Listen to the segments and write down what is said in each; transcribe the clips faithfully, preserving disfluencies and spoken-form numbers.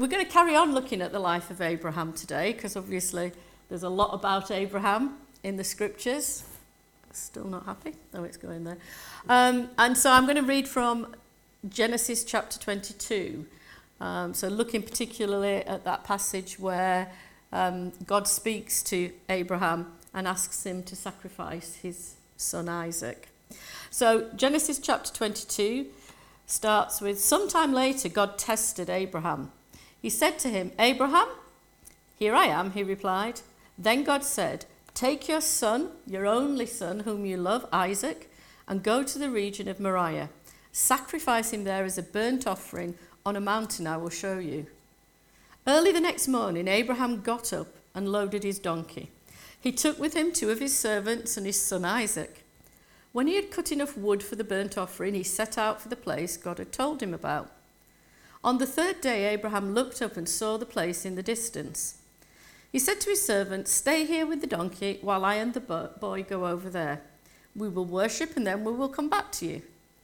we're going to carry on looking at the life of Abraham today, because obviously there's a lot about Abraham in the scriptures. Still not happy? Oh, it's going there. Um, and so I'm going to read from Genesis chapter twenty-two. Um, so looking particularly at that passage where um, God speaks to Abraham and asks him to sacrifice his son Isaac. So Genesis chapter twenty-two starts with, sometime later God tested Abraham. He said to him, Abraham, here I am, he replied. Then God said, take your son, your only son, whom you love, Isaac, and go to the region of Moriah. Sacrifice him there as a burnt offering on a mountain I will show you. Early the next morning, Abraham got up and loaded his donkey. He took with him two of his servants and his son Isaac. When he had cut enough wood for the burnt offering, he set out for the place God had told him about. On the third day, Abraham looked up and saw the place in the distance. He said to his servant, stay here with the donkey while I and the boy go over there. We will worship and then we will come back to you.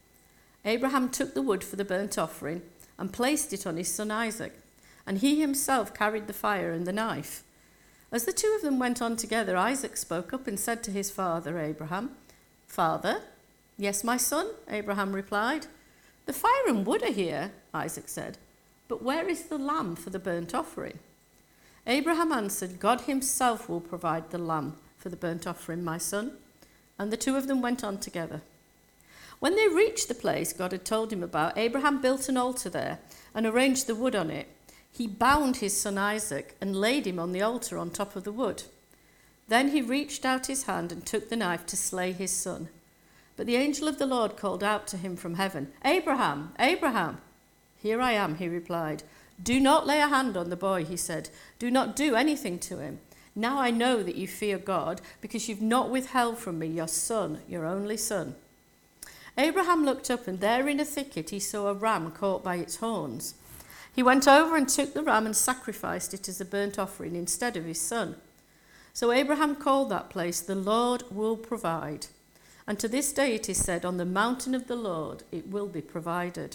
Abraham took the wood for the burnt offering and placed it on his son Isaac, and he himself carried the fire and the knife. As the two of them went on together, Isaac spoke up and said to his father Abraham, Father? Yes, my son, Abraham replied. The fire and wood are here, Isaac said, but where is the lamb for the burnt offering? Abraham answered, God himself will provide the lamb for the burnt offering, my son. And the two of them went on together. When they reached the place God had told him about, Abraham built an altar there and arranged the wood on it. He bound his son Isaac and laid him on the altar on top of the wood. Then he reached out his hand and took the knife to slay his son. But the angel of the Lord called out to him from heaven, Abraham, Abraham. Here I am, he replied. Do not lay a hand on the boy, he said. Do not do anything to him. Now I know that you fear God, because you've not withheld from me your son, your only son. Abraham looked up, and there in a thicket he saw a ram caught by its horns. He went over and took the ram and sacrificed it as a burnt offering instead of his son. So Abraham called that place, the Lord will provide. And to this day it is said, on the mountain of the Lord it will be provided.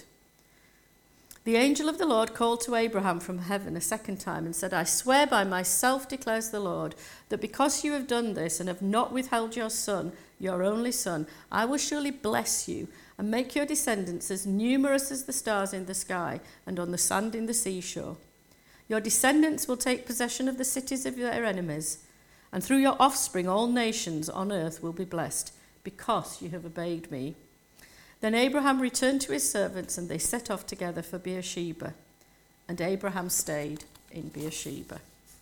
The angel of the Lord called to Abraham from heaven a second time and said, I swear by myself, declares the Lord, that because you have done this and have not withheld your son, your only son, I will surely bless you and make your descendants as numerous as the stars in the sky and on the sand in the seashore. Your descendants will take possession of the cities of their enemies, and through your offspring all nations on earth will be blessed, because you have obeyed me. Then Abraham returned to his servants, and they set off together for Beersheba. And Abraham stayed in Beersheba.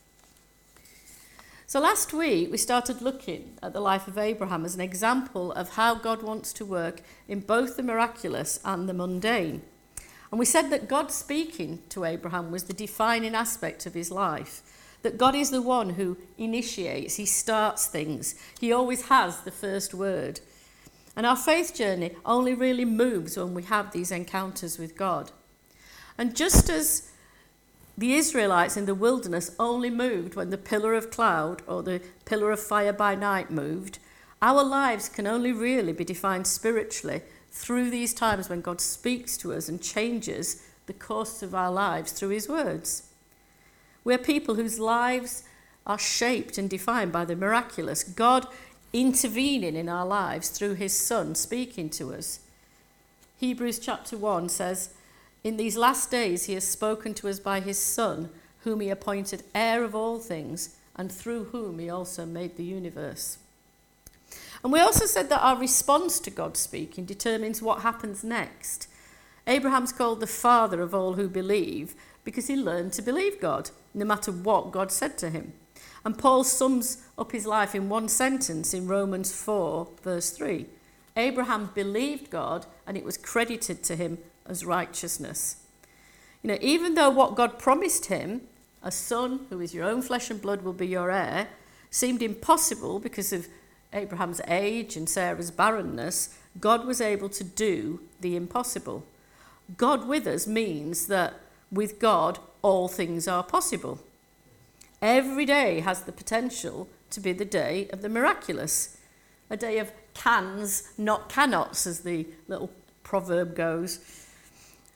So last week we started looking at the life of Abraham as an example of how God wants to work in both the miraculous and the mundane. And we said that God speaking to Abraham was the defining aspect of his life. That God is the one who initiates, he starts things. He always has the first word. And our faith journey only really moves when we have these encounters with God. And just as the Israelites in the wilderness only moved when the pillar of cloud or the pillar of fire by night moved, our lives can only really be defined spiritually through these times when God speaks to us and changes the course of our lives through his words. We're people whose lives are shaped and defined by the miraculous. God intervening in our lives through his Son speaking to us. Hebrews chapter one says, in these last days he has spoken to us by his Son, whom he appointed heir of all things, and through whom he also made the universe. And we also said that our response to God speaking determines what happens next. Abraham's called the father of all who believe because he learned to believe God, no matter what God said to him. And Paul sums up his life in one sentence in Romans four, verse three. Abraham believed God, and it was credited to him as righteousness. You know, even though what God promised him, a son who is your own flesh and blood will be your heir, seemed impossible because of Abraham's age and Sarah's barrenness, God was able to do the impossible. God with us means that with God, all things are possible. Every day has the potential to be the day of the miraculous, a day of cans, not cannots, as the little proverb goes.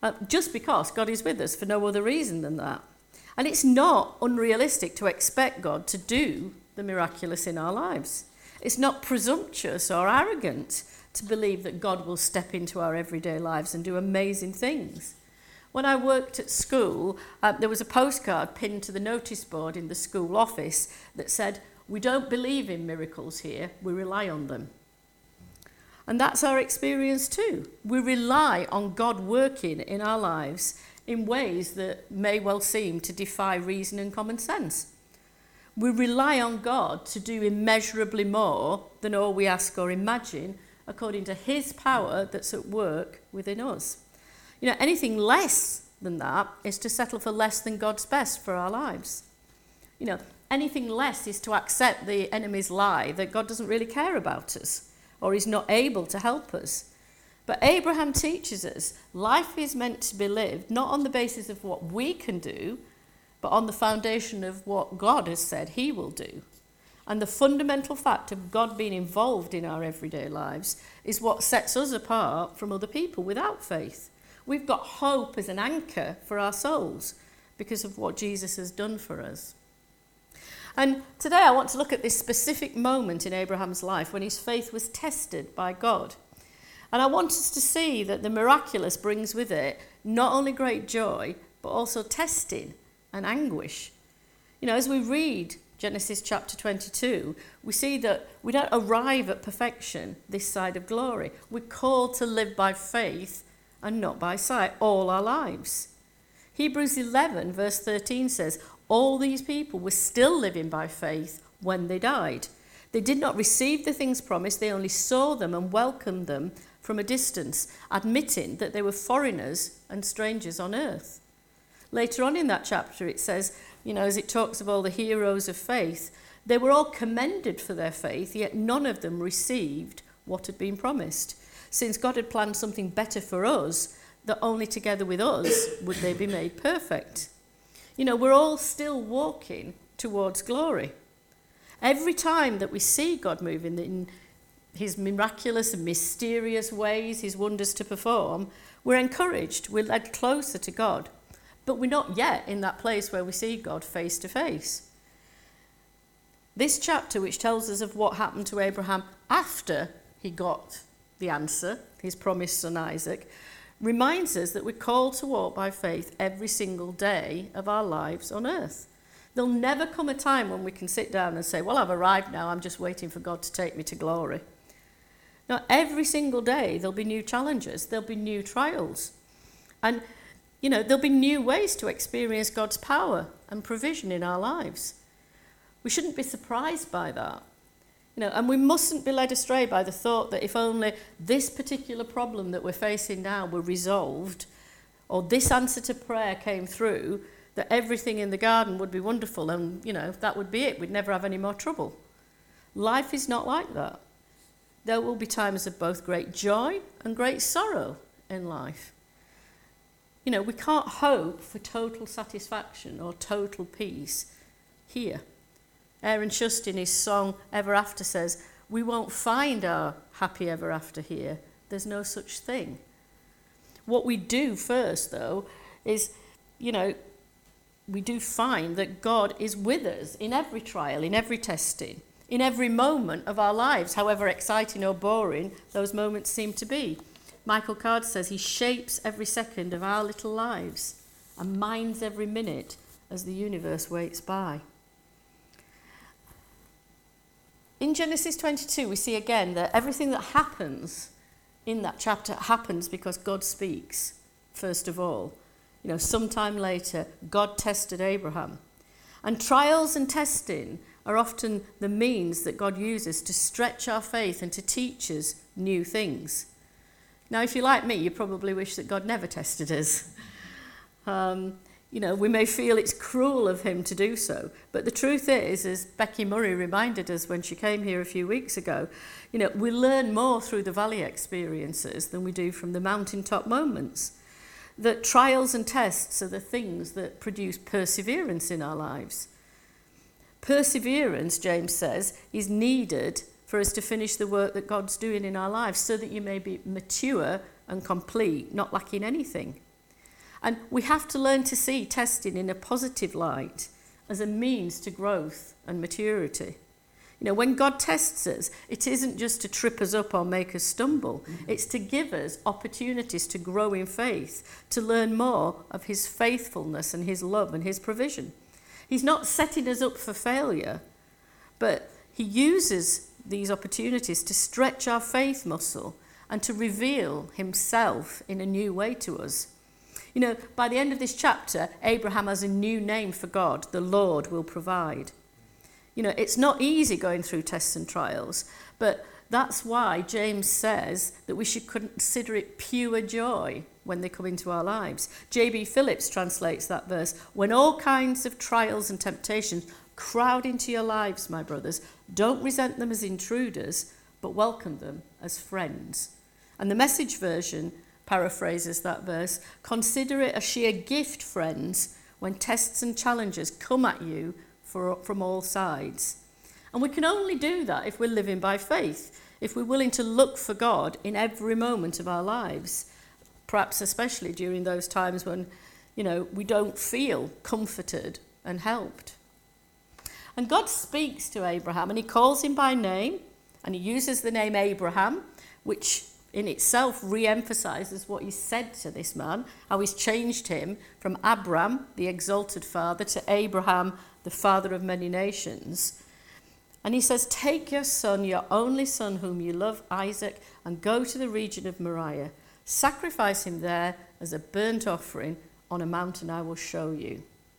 uh, just because God is with us, for no other reason than that. And it's not unrealistic to expect God to do the miraculous in our lives. It's not presumptuous or arrogant to believe that God will step into our everyday lives and do amazing things. When I worked at school, uh, there was a postcard pinned to the notice board in the school office that said, "We don't believe in miracles here, we rely on them." And that's our experience too. We rely on God working in our lives in ways that may well seem to defy reason and common sense. We rely on God to do immeasurably more than all we ask or imagine, according to his power that's at work within us. You know, anything less than that is to settle for less than God's best for our lives. You know, anything less is to accept the enemy's lie that God doesn't really care about us or is not able to help us. But Abraham teaches us life is meant to be lived not on the basis of what we can do, but on the foundation of what God has said he will do. And the fundamental fact of God being involved in our everyday lives is what sets us apart from other people without faith. We've got hope as an anchor for our souls because of what Jesus has done for us. And today I want to look at this specific moment in Abraham's life when his faith was tested by God. And I want us to see that the miraculous brings with it not only great joy, but also testing and anguish. You know, as we read Genesis chapter twenty-two, we see that we don't arrive at perfection this side of glory. We're called to live by faith and not by sight all our lives. Hebrews eleven verse thirteen says, all these people were still living by faith when they died. They did not receive the things promised, they only saw them and welcomed them from a distance, admitting that they were foreigners and strangers on earth. Later on in that chapter it says, you know, as it talks of all the heroes of faith, they were all commended for their faith, yet none of them received what had been promised, since God had planned something better for us, that only together with us would they be made perfect. You know, we're all still walking towards glory. Every time that we see God moving in his miraculous and mysterious ways, his wonders to perform, we're encouraged, we're led closer to God. But we're not yet in that place where we see God face to face. This chapter, which tells us of what happened to Abraham after he got the answer, his promised son Isaac, reminds us that we're called to walk by faith every single day of our lives on earth. There'll never come a time when we can sit down and say, well, I've arrived now, I'm just waiting for God to take me to glory. Now, every single day there'll be new challenges, there'll be new trials. And, you know, there'll be new ways to experience God's power and provision in our lives. We shouldn't be surprised by that. You know, and we mustn't be led astray by the thought that if only this particular problem that we're facing now were resolved, or this answer to prayer came through, that everything in the garden would be wonderful and, you know, that would be it. We'd never have any more trouble. Life is not like that. There will be times of both great joy and great sorrow in life. You know, we can't hope for total satisfaction or total peace here. Aaron Shust in his song Ever After says, we won't find our happy ever after here. There's no such thing. What we do first, though, is, you know, we do find that God is with us in every trial, in every testing, in every moment of our lives, however exciting or boring those moments seem to be. Michael Card says he shapes every second of our little lives and minds every minute as the universe waits by. In Genesis twenty-two, we see again that everything that happens in that chapter happens because God speaks, first of all. You know, sometime later, God tested Abraham. And trials and testing are often the means that God uses to stretch our faith and to teach us new things. Now, if you're like me, you probably wish that God never tested us. Um, you know, we may feel it's cruel of him to do so, but the truth is, as Becky Murray reminded us when she came here a few weeks ago, you know, we learn more through the valley experiences than we do from the mountaintop moments. That trials and tests are the things that produce perseverance in our lives. Perseverance, James says, is needed for us to finish the work that God's doing in our lives so that you may be mature and complete, not lacking anything. And we have to learn to see testing in a positive light as a means to growth and maturity. You know, when God tests us, it isn't just to trip us up or make us stumble. It's to give us opportunities to grow in faith, to learn more of his faithfulness and his love and his provision. He's not setting us up for failure, but he uses these opportunities to stretch our faith muscle and to reveal himself in a new way to us. You know, by the end of this chapter, Abraham has a new name for God: the Lord will provide. You know, it's not easy going through tests and trials, but that's why James says that we should consider it pure joy when they come into our lives. J B Phillips translates that verse: when all kinds of trials and temptations crowd into your lives, my brothers, don't resent them as intruders, but welcome them as friends. And the Message version paraphrases that verse: consider it a sheer gift, friends, when tests and challenges come at you for, from all sides. And we can only do that if we're living by faith, if we're willing to look for God in every moment of our lives, perhaps especially during those times when, you know, we don't feel comforted and helped. And God speaks to Abraham, and he calls him by name, and he uses the name Abraham, which in itself re-emphasizes what he said to this man, how he's changed him from Abram, the exalted father, to Abraham, the father of many nations. And he says, take your son, your only son whom you love, Isaac, and go to the region of Moriah. Sacrifice him there as a burnt offering on a mountain I will show you.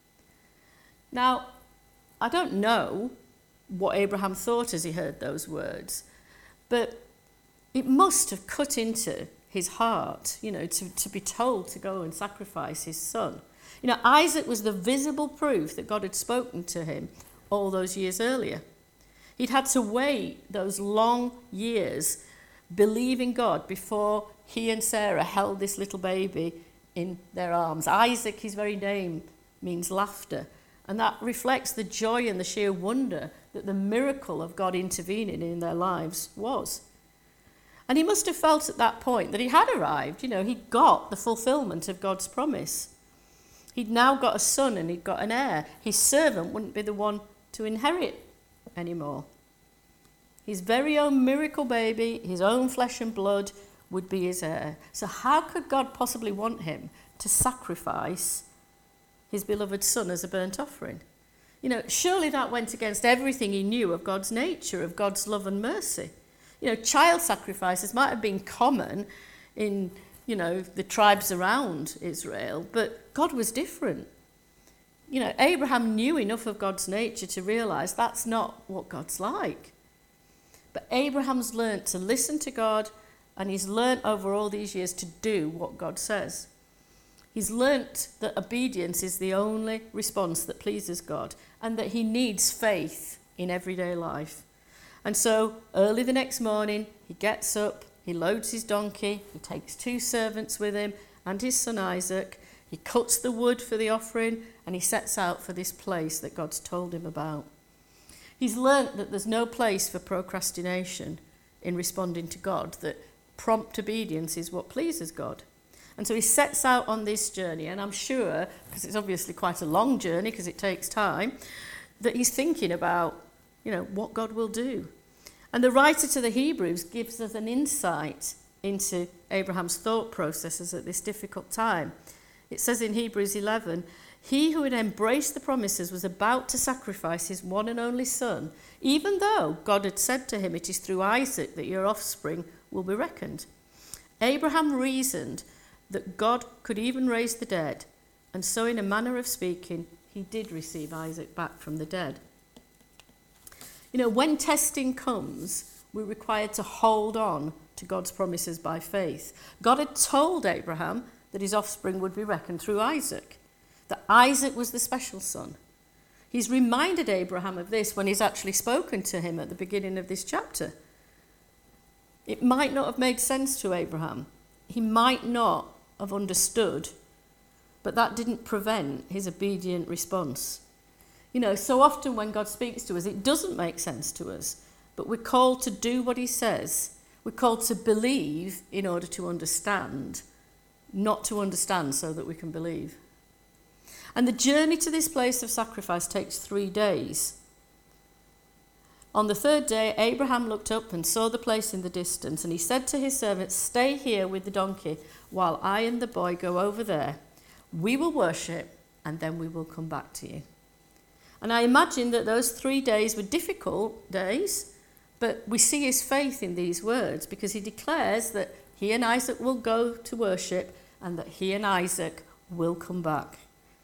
Now, I don't know what Abraham thought as he heard those words, but it must have cut into his heart, you know, to, to be told to go and sacrifice his son. You know, Isaac was the visible proof that God had spoken to him all those years earlier. He'd had to wait those long years believing God before he and Sarah held this little baby in their arms. Isaac, his very name, means laughter. And that reflects the joy and the sheer wonder that the miracle of God intervening in their lives was. And he must have felt at that point that he had arrived. You know, he'd got the fulfillment of God's promise. He'd now got a son and he'd got an heir. His servant wouldn't be the one to inherit anymore. His very own miracle baby, his own flesh and blood, would be his heir. So how could God possibly want him to sacrifice his beloved son as a burnt offering? You know, surely that went against everything he knew of God's nature, of God's love and mercy. You know, child sacrifices might have been common in, you know, the tribes around Israel, but God was different. You know, Abraham knew enough of God's nature to realize that's not what God's like. But Abraham's learnt to listen to God, and he's learnt over all these years to do what God says. He's learnt that obedience is the only response that pleases God, and that he needs faith in everyday life. And so early the next morning, he gets up, he loads his donkey, he takes two servants with him and his son Isaac, he cuts the wood for the offering, and he sets out for this place that God's told him about. He's learnt that there's no place for procrastination in responding to God, that prompt obedience is what pleases God. And so he sets out on this journey, and I'm sure, because it's obviously quite a long journey because it takes time, that he's thinking about, you know, what God will do. And the writer to the Hebrews gives us an insight into Abraham's thought processes at this difficult time. It says in Hebrews eleven, he who had embraced the promises was about to sacrifice his one and only son, even though God had said to him, it is through Isaac that your offspring will be reckoned. Abraham reasoned that God could even raise the dead, and so in a manner of speaking, he did receive Isaac back from the dead. You know, when testing comes, we're required to hold on to God's promises by faith. God had told Abraham that his offspring would be reckoned through Isaac, that Isaac was the special son. He's reminded Abraham of this when he's actually spoken to him at the beginning of this chapter. It might not have made sense to Abraham. He might not have understood, but that didn't prevent his obedient response. You know, so often when God speaks to us, it doesn't make sense to us, but we're called to do what he says. We're called to believe in order to understand not to understand so that we can believe. And the journey to this place of sacrifice takes three days. On the third day, Abraham looked up and saw the place in the distance, and he said to his servants, "Stay here with the donkey while I and the boy go over there. We will worship, and then we will come back to you." And I imagine that those three days were difficult days, but we see his faith in these words, because he declares that he and Isaac will go to worship and that he and Isaac will come back.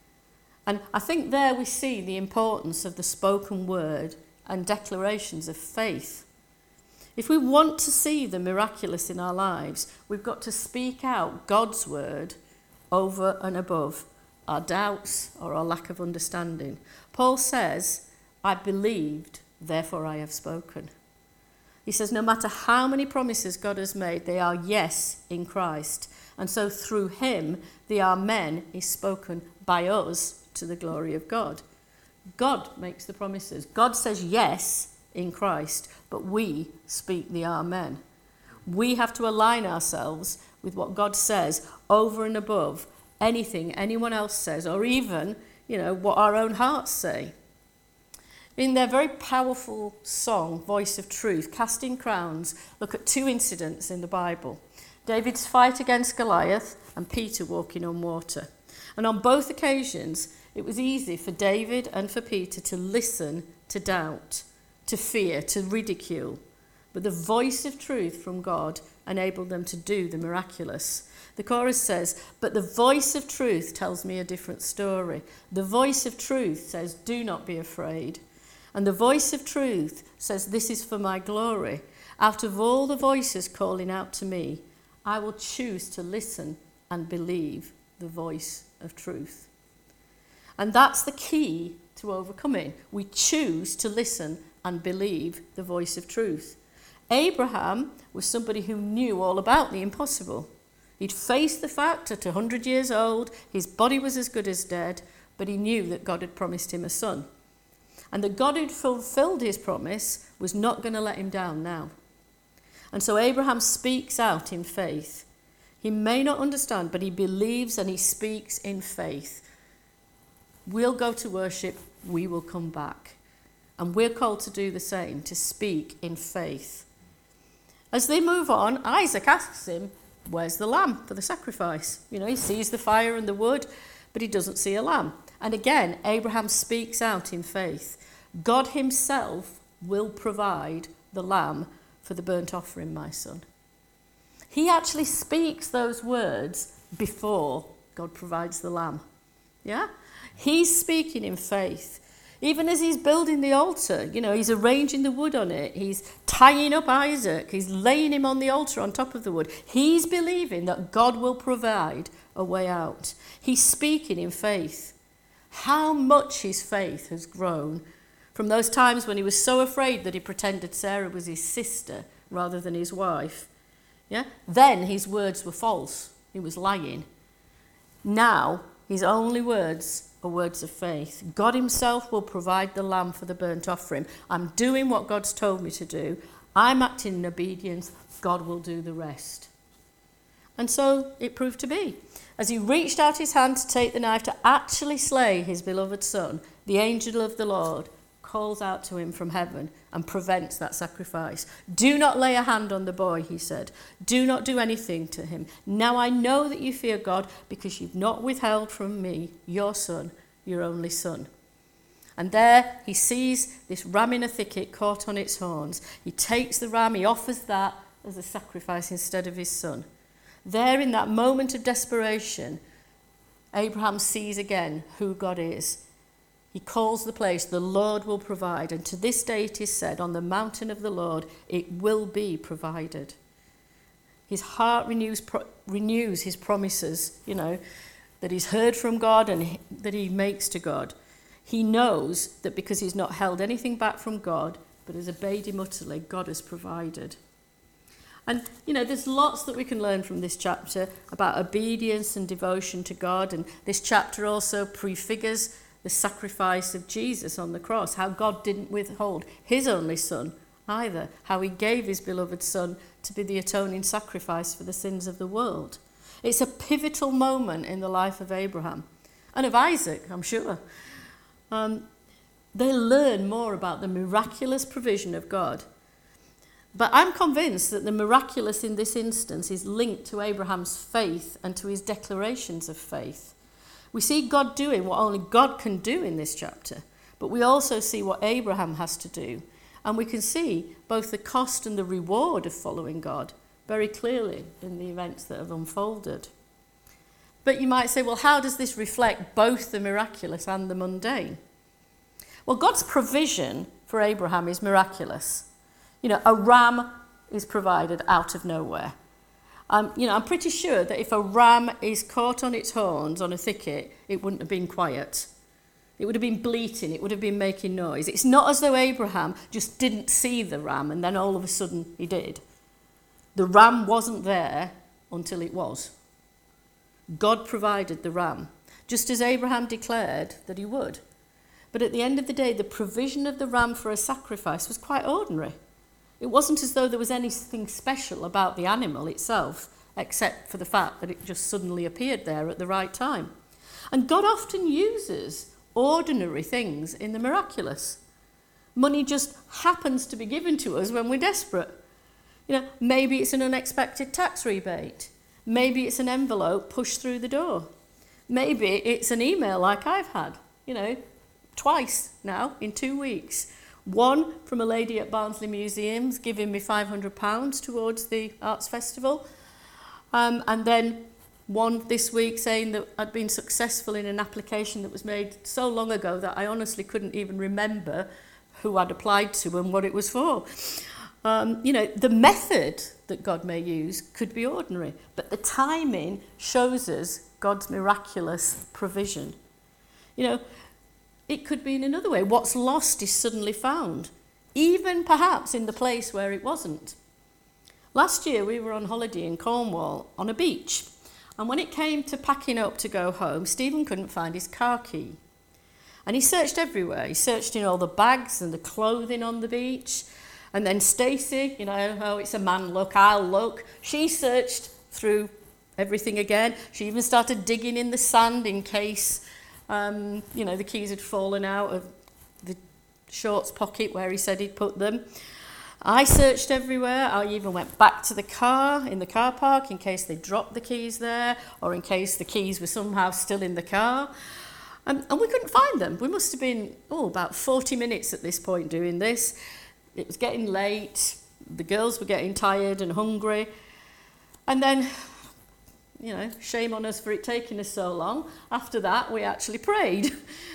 And I think there we see the importance of the spoken word and declarations of faith. If we want to see the miraculous in our lives, we've got to speak out God's word over and above our doubts or our lack of understanding. Paul says, "I believed, therefore I have spoken." He says no matter how many promises God has made, they are yes in Christ. And so through him, the Amen is spoken by us to the glory of God. God makes the promises. God says yes in Christ, but we speak the Amen. We have to align ourselves with what God says over and above anything anyone else says, or even, you know, what our own hearts say. In their very powerful song, Voice of Truth, Casting Crowns, look at two incidents in the Bible. David's fight against Goliath and Peter walking on water. And on both occasions, it was easy for David and for Peter to listen to doubt, to fear, to ridicule. But the voice of truth from God enabled them to do the miraculous. The chorus says, "But the voice of truth tells me a different story. The voice of truth says, 'Do not be afraid.' And the voice of truth says, 'This is for my glory.' Out of all the voices calling out to me, I will choose to listen and believe the voice of truth." And that's the key to overcoming. We choose to listen and believe the voice of truth. Abraham was somebody who knew all about the impossible. He'd faced the fact at one hundred years old, his body was as good as dead, but he knew that God had promised him a son. And that God who'd fulfilled his promise was not going to let him down now. And so Abraham speaks out in faith. He may not understand, but he believes and he speaks in faith. We'll go to worship, we will come back. And we're called to do the same, to speak in faith. As they move on, Isaac asks him, "Where's the lamb for the sacrifice?" You know, he sees the fire and the wood, but he doesn't see a lamb. And again, Abraham speaks out in faith. God himself will provide the lamb for the burnt offering, my son. He actually speaks those words before God provides the lamb. Yeah? He's speaking in faith. Even as he's building the altar, you know, he's arranging the wood on it. He's tying up Isaac. He's laying him on the altar on top of the wood. He's believing that God will provide a way out. He's speaking in faith. How much his faith has grown from those times when he was so afraid that he pretended Sarah was his sister rather than his wife. Yeah? Then his words were false. He was lying. Now his only words are words of faith. God himself will provide the lamb for the burnt offering. I'm doing what God's told me to do. I'm acting in obedience. God will do the rest. And so it proved to be. As he reached out his hand to take the knife to actually slay his beloved son, the angel of the Lord calls out to him from heaven and prevents that sacrifice. "Do not lay a hand on the boy," he said. "Do not do anything to him. Now I know that you fear God because you've not withheld from me your son, your only son." And there he sees this ram in a thicket caught on its horns. He takes the ram, he offers that as a sacrifice instead of his son. There in that moment of desperation, Abraham sees again who God is. He calls the place, "The Lord will provide." And to this day it is said, on the mountain of the Lord, it will be provided. His heart renews, pro- renews his promises, you know, that he's heard from God and he, that he makes to God. He knows that because he's not held anything back from God, but has obeyed him utterly, God has provided. And, you know, there's lots that we can learn from this chapter about obedience and devotion to God. And this chapter also prefigures the sacrifice of Jesus on the cross, how God didn't withhold his only son either, how he gave his beloved son to be the atoning sacrifice for the sins of the world. It's a pivotal moment in the life of Abraham and of Isaac, I'm sure. Um, they learn more about the miraculous provision of God. But I'm convinced that the miraculous in this instance is linked to Abraham's faith and to his declarations of faith. We see God doing what only God can do in this chapter, but we also see what Abraham has to do. And we can see both the cost and the reward of following God very clearly in the events that have unfolded. But you might say, well, how does this reflect both the miraculous and the mundane? Well, God's provision for Abraham is miraculous. You know, a ram is provided out of nowhere. Um, you know, I'm pretty sure that if a ram is caught on its horns on a thicket, it wouldn't have been quiet. It would have been bleating, it would have been making noise. It's not as though Abraham just didn't see the ram and then all of a sudden he did. The ram wasn't there until it was. God provided the ram, just as Abraham declared that he would. But at the end of the day, the provision of the ram for a sacrifice was quite ordinary. It wasn't as though there was anything special about the animal itself, except for the fact that it just suddenly appeared there at the right time. And God often uses ordinary things in the miraculous. Money just happens to be given to us when we're desperate. You know, maybe it's an unexpected tax rebate. Maybe it's an envelope pushed through the door. Maybe it's an email like I've had, you know, twice now in two weeks. One from a lady at Barnsley Museums giving me five hundred pounds towards the Arts Festival. Um, and then one this week saying that I'd been successful in an application that was made so long ago that I honestly couldn't even remember who I'd applied to and what it was for. Um, you know, the method that God may use could be ordinary, but the timing shows us God's miraculous provision. You know, it could be in another way. What's lost is suddenly found, even perhaps in the place where it wasn't. Last year we were on holiday in Cornwall on a beach, and when it came to packing up to go home, Stephen couldn't find his car key. And he searched everywhere. He searched in all the bags and the clothing on the beach. And then Stacey, you know, oh, it's a man look, I'll look. She searched through everything again. She even started digging in the sand in case, um, you know, the keys had fallen out of the shorts pocket where he said he'd put them. I searched everywhere. I even went back to the car, in the car park, in case they dropped the keys there, or in case the keys were somehow still in the car. Um, and we couldn't find them. We must have been, oh, about forty minutes at this point doing this. It was getting late. The girls were getting tired and hungry. And then, you know, shame on us for it taking us so long. After that, we actually prayed.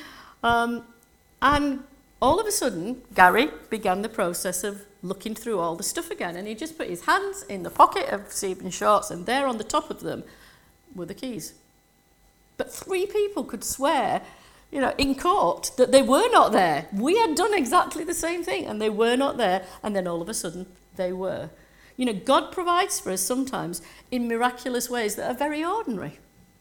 Um, and all of a sudden, Gary began the process of looking through all the stuff again. And he just put his hands in the pocket of Stephen's shorts, and there on the top of them were the keys. But three people could swear, you know, in court that they were not there. We had done exactly the same thing, and they were not there. And then all of a sudden, they were. You know, God provides for us sometimes in miraculous ways that are very ordinary.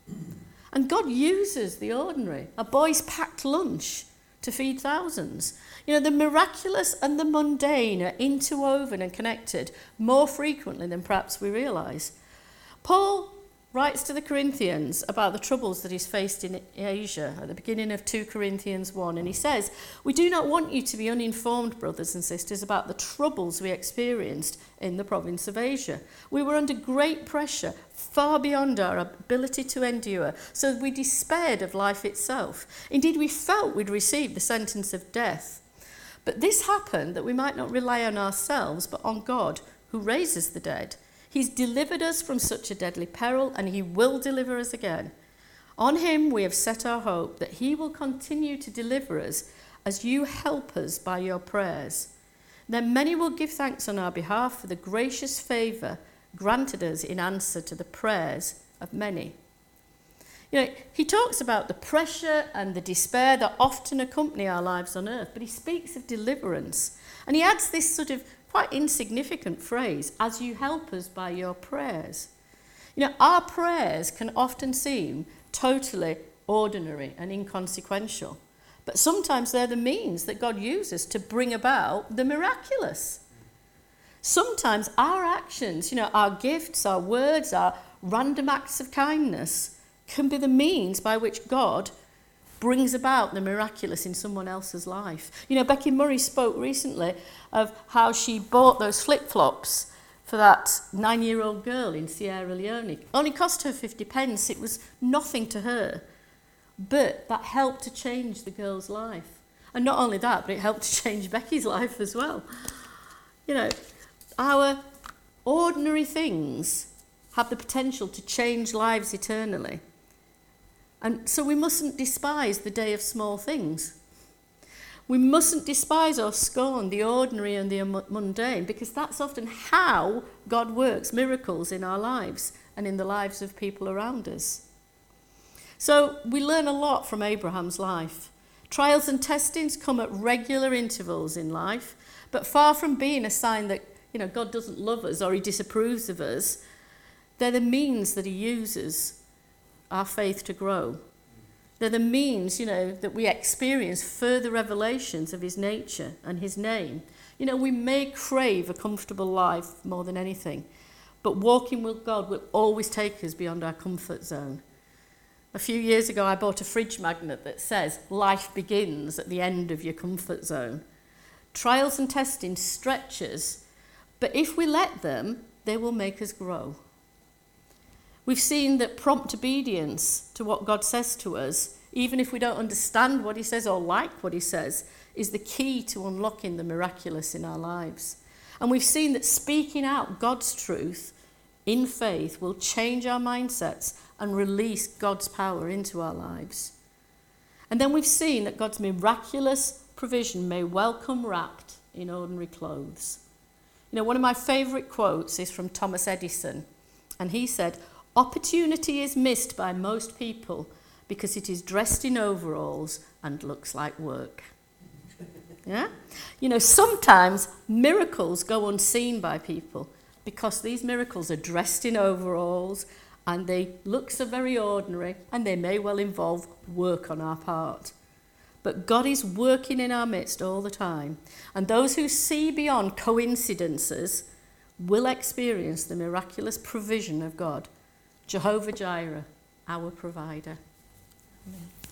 And God uses the ordinary. A boy's packed lunch to feed thousands. You know, the miraculous and the mundane are interwoven and connected more frequently than perhaps we realise. Paul writes to the Corinthians about the troubles that he's faced in Asia at the beginning of Second Corinthians one, and he says, "We do not want you to be uninformed, brothers and sisters, about the troubles we experienced in the province of Asia. We were under great pressure, far beyond our ability to endure, so we despaired of life itself. Indeed, we felt we'd received the sentence of death. But this happened that we might not rely on ourselves, but on God, who raises the dead. He's delivered us from such a deadly peril, and he will deliver us again. On him we have set our hope that he will continue to deliver us as you help us by your prayers. Then many will give thanks on our behalf for the gracious favour granted us in answer to the prayers of many." You know, he talks about the pressure and the despair that often accompany our lives on earth, but he speaks of deliverance. And he adds this sort of quite insignificant phrase, "as you help us by your prayers." You know, our prayers can often seem totally ordinary and inconsequential, but sometimes they're the means that God uses to bring about the miraculous. Sometimes our actions, you know, our gifts, our words, our random acts of kindness can be the means by which God brings about the miraculous in someone else's life. You know, Becky Murray spoke recently of how she bought those flip-flops for that nine-year-old girl in Sierra Leone. It only cost her fifty pence. It was nothing to her. But that helped to change the girl's life. And not only that, but it helped to change Becky's life as well. You know, our ordinary things have the potential to change lives eternally. And so we mustn't despise the day of small things. We mustn't despise or scorn the ordinary and the mundane, because that's often how God works miracles in our lives and in the lives of people around us. So we learn a lot from Abraham's life. Trials and testings come at regular intervals in life, but far from being a sign that, you know, God doesn't love us or he disapproves of us, they're the means that he uses our faith to grow. They're the means, you know, that we experience further revelations of his nature and his name. You know, we may crave a comfortable life more than anything, but walking with God will always take us beyond our comfort zone. A few years ago, I bought a fridge magnet that says, life begins at the end of your comfort zone. Trials and testing stretch us, but if we let them, they will make us grow. We've seen that prompt obedience to what God says to us, even if we don't understand what he says or like what he says, is the key to unlocking the miraculous in our lives. And we've seen that speaking out God's truth in faith will change our mindsets and release God's power into our lives. And then we've seen that God's miraculous provision may well come wrapped in ordinary clothes. You know, one of my favourite quotes is from Thomas Edison, and he said, "Opportunity is missed by most people because it is dressed in overalls and looks like work." Yeah? You know, sometimes miracles go unseen by people because these miracles are dressed in overalls and they look so very ordinary, and they may well involve work on our part. But God is working in our midst all the time, and those who see beyond coincidences will experience the miraculous provision of God. Jehovah Jireh, our provider. Amen.